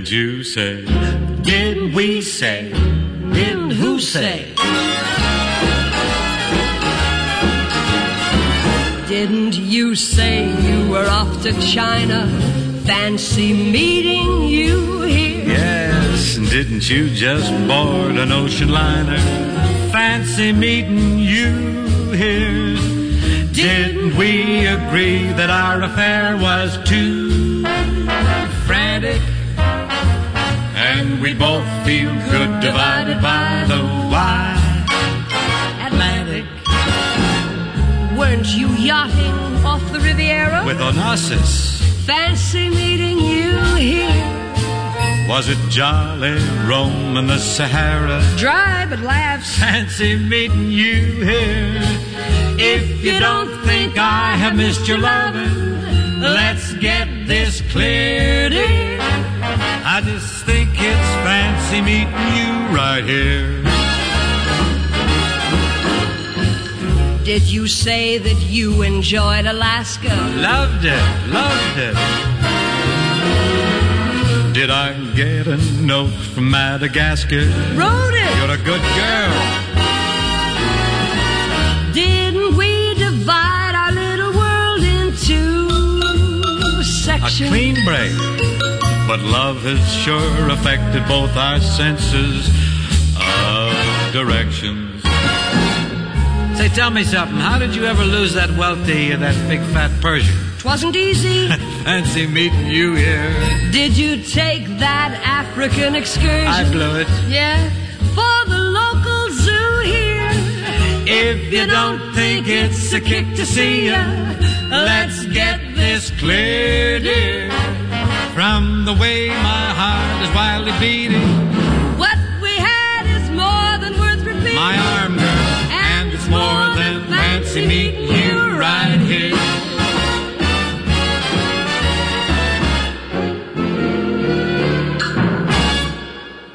Didn't you say? Didn't we say? Didn't who say? Didn't you say you were off to China? Fancy meeting you here. Yes, and didn't you just board an ocean liner? Fancy meeting you here. Didn't we agree that our affair was too frantic? And we both feel good divided by the wide Atlantic. Weren't you yachting off the Riviera? With Onassis. Fancy meeting you here. Was it jolly Rome and the Sahara? Dry but laughs. Fancy meeting you here. If you don't think I have missed your lovin', let's get this clear, dear. I just think it's fancy meeting you right here. Did you say that you enjoyed Alaska? Loved it, loved it. Did I get a note from Madagascar? Wrote it. You're a good girl. Didn't we divide our little world into sections? A clean break. But love has sure affected both our senses of directions. Say, tell me something. How did you ever lose that big fat Persian? 'Twasn't easy. Fancy meeting you here. Did you take that African excursion? I blew it. Yeah, for the local zoo here. If you don't think it's a kick to see ya, let's get this clear, dear. From the way my heart is wildly beating, what we had is more than worth repeating. My arm, girl, and it's more than fancy meeting you.